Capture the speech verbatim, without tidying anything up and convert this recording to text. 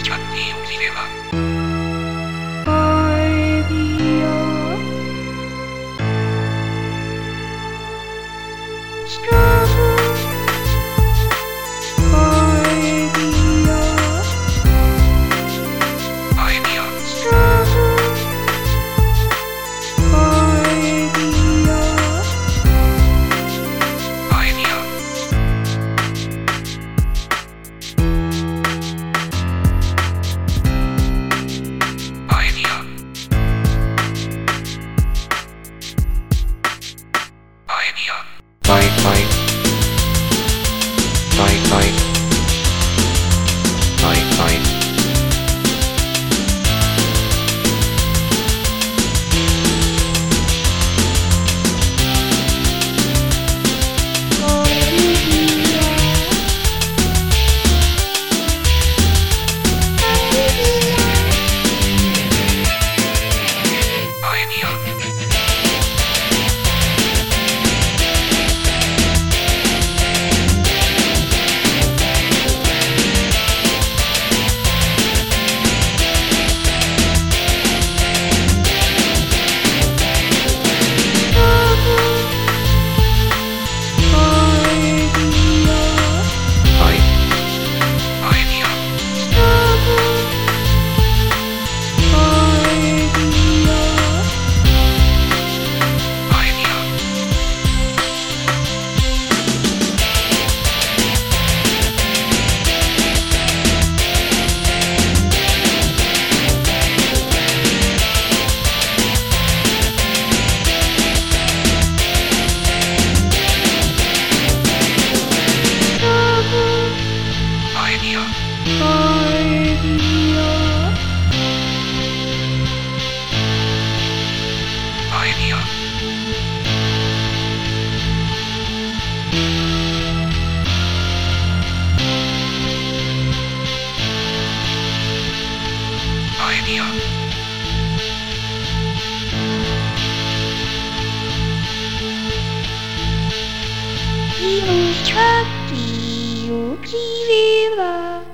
Chatti uccideva. Idea. Struggle. Idea. Idea. Struggle. Idea. Idea. Idea. Idea. Fight, fight. Fight, fight. Fight, fight. Idea. Fight. Idea. Idea. Idea. Idea. Idea. Illustrati uccideva.